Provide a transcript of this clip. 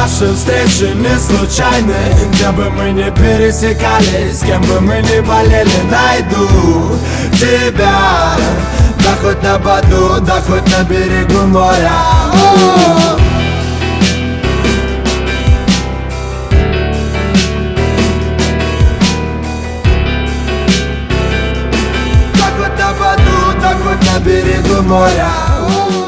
Наши встречи не случайны. Где бы мы ни пересекались, с кем бы мы ни болели, найду тебя. Да хоть на Баду, да хоть на берегу моря. Да хоть на Баду, да хоть на берегу моря.